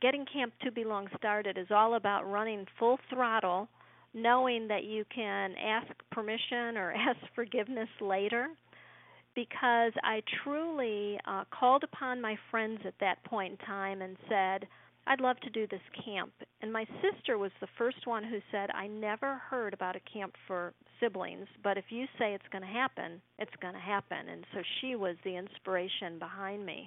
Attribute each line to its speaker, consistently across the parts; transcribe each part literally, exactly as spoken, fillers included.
Speaker 1: getting Camp To Be Long started is all about running full throttle, knowing that you can ask permission or ask forgiveness later, because I truly uh, called upon my friends at that point in time and said, I'd love to do this camp. And my sister was the first one who said, I never heard about a camp for siblings, but if you say it's going to happen, it's going to happen. And so she was the inspiration behind me.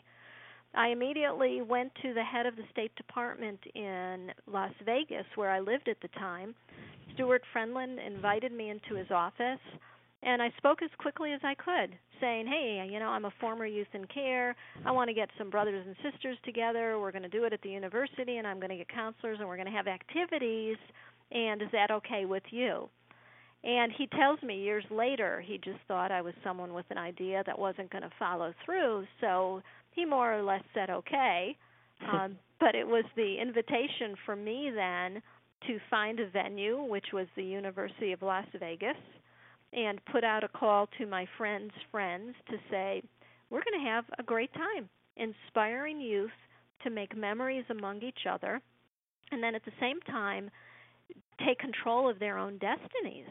Speaker 1: I immediately went to the head of the State Department in Las Vegas, where I lived at the time. Stuart Friendland invited me into his office, and I spoke as quickly as I could, saying, hey, you know, I'm a former youth in care. I want to get some brothers and sisters together. We're going to do it at the university, and I'm going to get counselors, and we're going to have activities, and is that okay with you? And he tells me years later he just thought I was someone with an idea that wasn't going to follow through, so he more or less said okay. Um, but it was the invitation for me then to find a venue, which was the University of Las Vegas, and put out a call to my friends' friends to say, we're going to have a great time inspiring youth to make memories among each other, and then at the same time take control of their own destinies.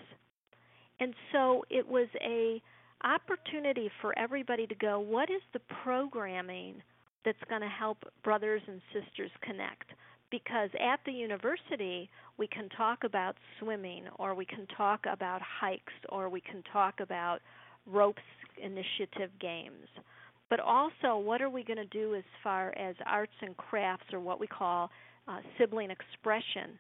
Speaker 1: And so it was a opportunity for everybody to go, what is the programming that's going to help brothers and sisters connect? Because at the university, we can talk about swimming, or we can talk about hikes, or we can talk about ropes initiative games. But also, what are we going to do as far as arts and crafts, or what we call uh, sibling expression,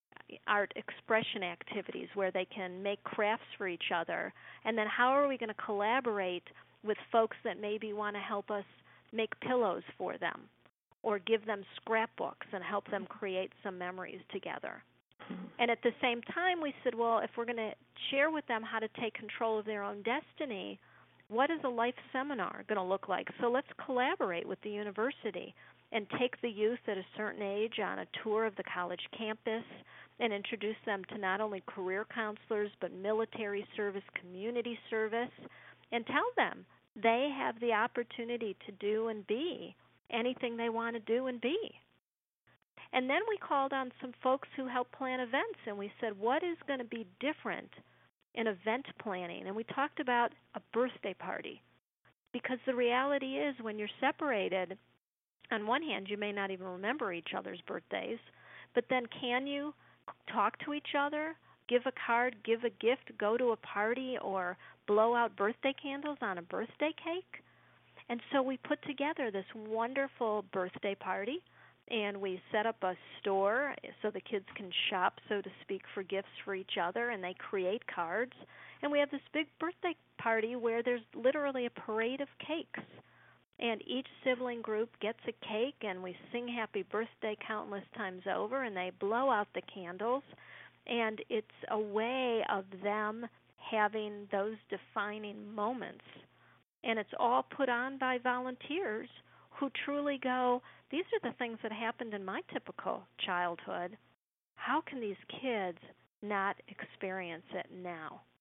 Speaker 1: art expression activities, where they can make crafts for each other? And then how are we going to collaborate with folks that maybe want to help us make pillows for them, or give them scrapbooks and help them create some memories together? And at the same time, we said, well, if we're going to share with them how to take control of their own destiny, what is a life seminar going to look like? So let's collaborate with the university and take the youth at a certain age on a tour of the college campus and introduce them to not only career counselors but military service, community service, and tell them they have the opportunity to do and be anything they want to do and be. And then we called on some folks who help plan events, and we said, what is going to be different in event planning? And we talked about a birthday party, because the reality is when you're separated, on one hand, you may not even remember each other's birthdays, but then can you talk to each other, give a card, give a gift, go to a party, or blow out birthday candles on a birthday cake? And so we put together this wonderful birthday party, and we set up a store so the kids can shop, so to speak, for gifts for each other, and they create cards. And we have this big birthday party where there's literally a parade of cakes. And each sibling group gets a cake, and we sing happy birthday countless times over, and they blow out the candles. And it's a way of them having those defining moments. And it's all put on by volunteers who truly go, these are the things that happened in my typical childhood. How can these kids not experience it now?